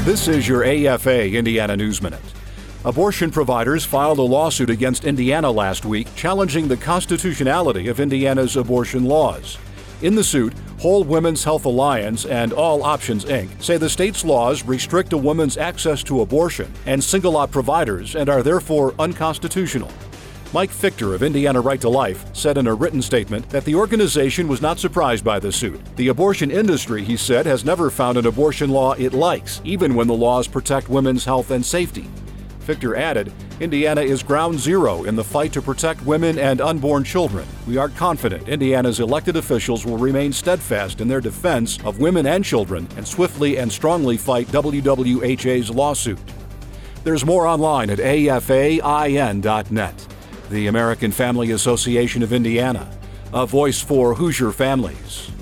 This is your AFA Indiana News Minute. Abortion providers filed a lawsuit against Indiana last week challenging the constitutionality of Indiana's abortion laws. In the suit, Whole Women's Health Alliance and All Options, Inc. say the state's laws restrict a woman's access to abortion and single out providers and are therefore unconstitutional. Mike Fichter of Indiana Right to Life said in a written statement that the organization was not surprised by the suit. The abortion industry, he said, has never found an abortion law it likes, even when the laws protect women's health and safety. Fichter added, Indiana is ground zero in the fight to protect women and unborn children. We are confident Indiana's elected officials will remain steadfast in their defense of women and children and swiftly and strongly fight WWHA's lawsuit. There's more online at afain.net. The American Family Association of Indiana, a voice for Hoosier families.